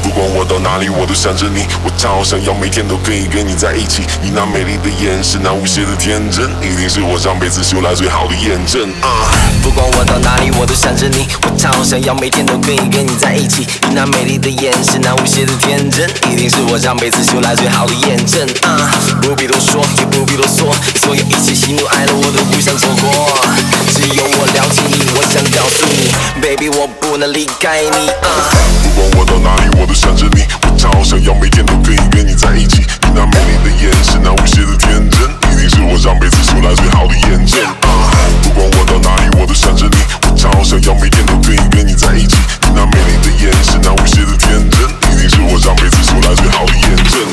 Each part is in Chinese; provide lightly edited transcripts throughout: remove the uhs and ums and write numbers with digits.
不管我到哪里，我都想着你，我超想要每天都可以跟你在一起。你那美丽的眼神，那无邪的天真，一定是我上辈子修来最好的验证。 不管我到哪里，我都想着你，我超想要每天都可以跟你在一起。你那美丽的眼神，那无邪的天真，一定是我上辈子修来最好的验证。不必多说，也不必啰嗦，所有一切喜怒哀乐我都不想错过。只有我了解你，我想告诉你 ，baby 我不能离开你。 不管我到哪里，我都想着你，我超想要每天都可以跟你在一起。你那美丽的眼神，那无邪的天真，一定是我上辈子修来最好的验证。不管我到哪里，我都想着你，我超想要每天都可以跟你在一起。你那美丽的眼神，那无邪的天真，一定是我上辈子修来最好的验证。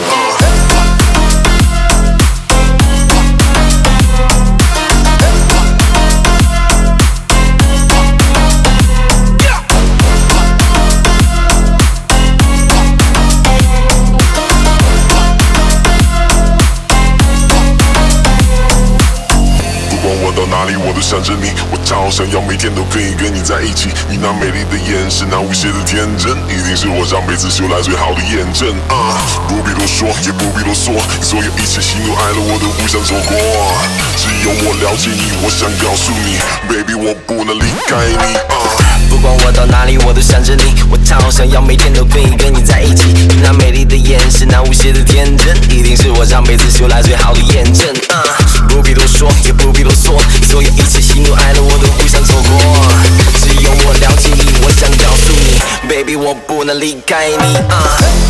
哪里我都想着你，我超想要每天都可以跟你在一起。你那美丽的眼神，那无邪的天真，一定是我上辈子修来最好的验证。不必多说，也不必啰嗦，所有一切喜怒哀乐我都不想错过。只有我了解你，我想告诉你 ，baby 我不能离开你。 不管我到哪里，我都想着你，我超想要每天都可以跟你在一起。你那美丽的眼神，那无邪的天真，一定是我上辈子修来最好的验证。不必多说，也不必啰嗦，所有一切喜怒哀乐我都不想错过。只有我了解你，我想告诉你 ，baby 我不能离开你。